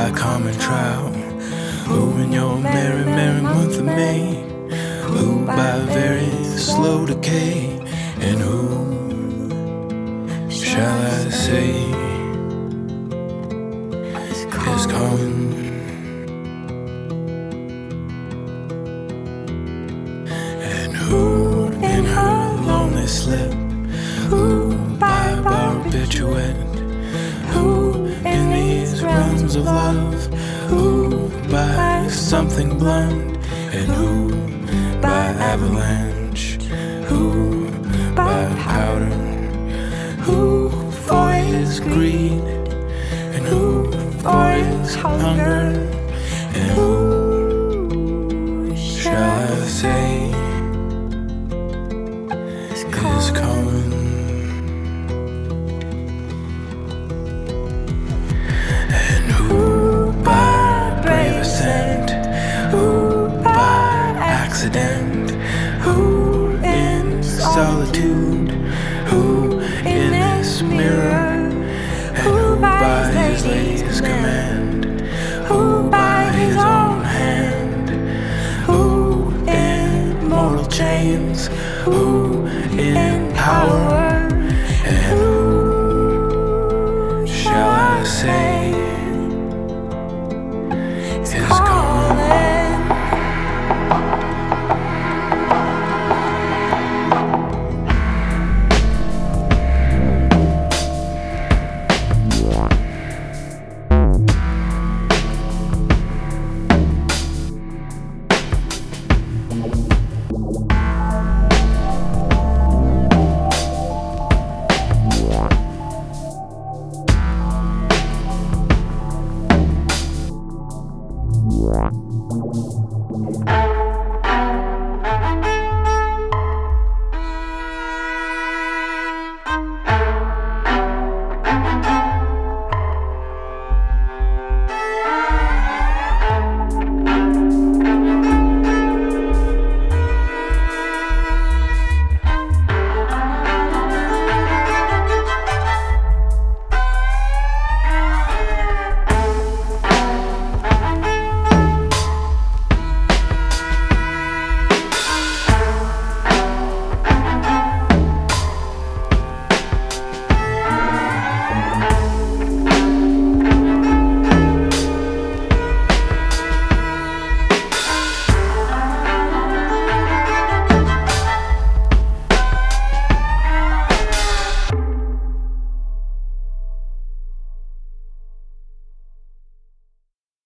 by common trial? Who in your merry, merry month of May? Who by very slow decay? And who shall I say is calling? And who in her lonely slip? Who by barbiturate? Who in these realms of love? Who by something blunt? And who by avalanche? Who by powder? Who for his greed? And who for his hunger? And who shall I say is calling? And who by brave ascent? Who by accident? Who in solitude? Who in this mirror? And who by his lady's command? Who by his own hand? Who in mortal chains? Who in power?